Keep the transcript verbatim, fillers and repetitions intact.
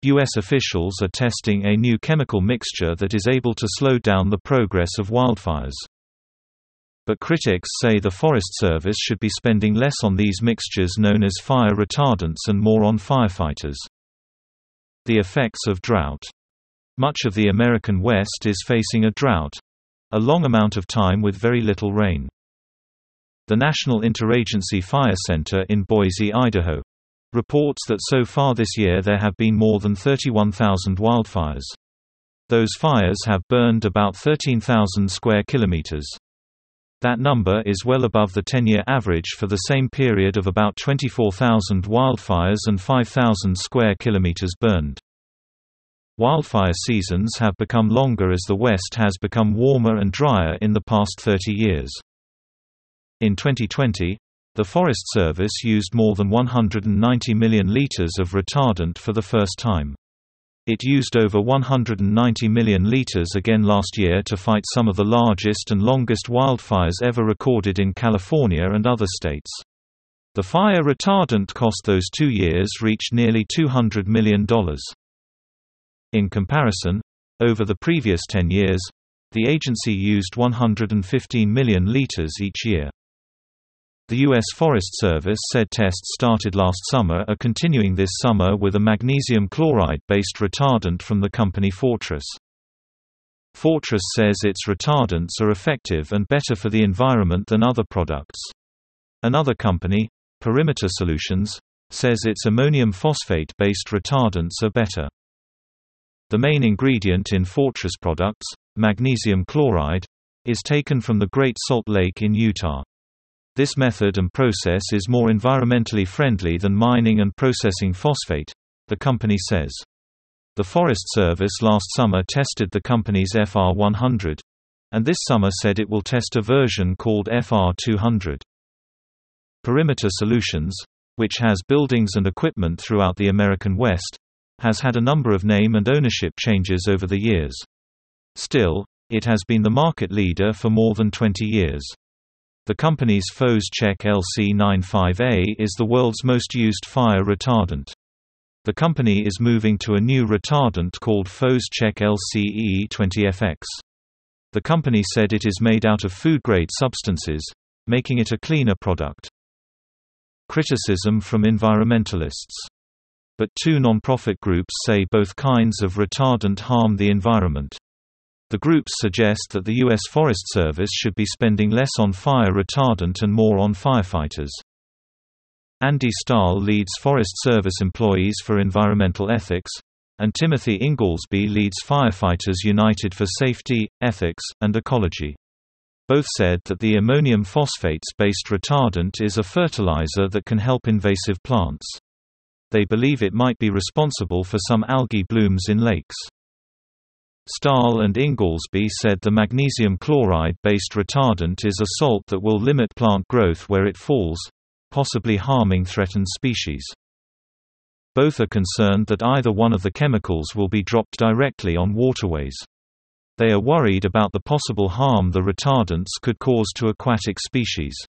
U S officials are testing a new chemical mixture that is able to slow down the progress of wildfires. But critics say the Forest Service should be spending less on these mixtures known as fire retardants and more on firefighters. The effects of drought. Much of the American West is facing a drought, a long amount of time with very little rain. The National Interagency Fire Center in Boise, Idaho, reports that so far this year there have been more than thirty-one thousand wildfires. Those fires have burned about thirteen thousand square kilometers. That number is well above the ten-year average for the same period of about twenty-four thousand wildfires and five thousand square kilometers burned. Wildfire seasons have become longer as the West has become warmer and drier in the past thirty years. In twenty twenty, the Forest Service used more than one hundred ninety million liters of retardant for the first time. It used over one hundred ninety million liters again last year to fight some of the largest and longest wildfires ever recorded in California and other states. The fire retardant cost those two years reached nearly two hundred million dollars. In comparison, over the previous ten years, the agency used one hundred fifteen million liters each year. The U S Forest Service said tests started last summer are continuing this summer with a magnesium chloride-based retardant from the company Fortress. Fortress says its retardants are effective and better for the environment than other products. Another company, Perimeter Solutions, says its ammonium phosphate-based retardants are better. The main ingredient in Fortress products, magnesium chloride, is taken from the Great Salt Lake in Utah. This method and process is more environmentally friendly than mining and processing phosphate, the company says. The Forest Service last summer tested the company's F R one hundred, and this summer said it will test a version called F R two hundred. Perimeter Solutions, which has buildings and equipment throughout the American West, has had a number of name and ownership changes over the years. Still, it has been the market leader for more than twenty years. The company's FOSCHEC L C ninety-five A is the world's most used fire retardant. The company is moving to a new retardant called FOSCHEC L C E twenty F X. The company said it is made out of food-grade substances, making it a cleaner product. Criticism from environmentalists. But two non-profit groups say both kinds of retardant harm the environment. The groups suggest that the U S Forest Service should be spending less on fire retardant and more on firefighters. Andy Stahl leads Forest Service Employees for Environmental Ethics, and Timothy Inglesby leads Firefighters United for Safety, Ethics, and Ecology. Both said that the ammonium phosphates-based retardant is a fertilizer that can help invasive plants. They believe it might be responsible for some algae blooms in lakes. Stahl and Inglesby said the magnesium chloride-based retardant is a salt that will limit plant growth where it falls, possibly harming threatened species. Both are concerned that either one of the chemicals will be dropped directly on waterways. They are worried about the possible harm the retardants could cause to aquatic species.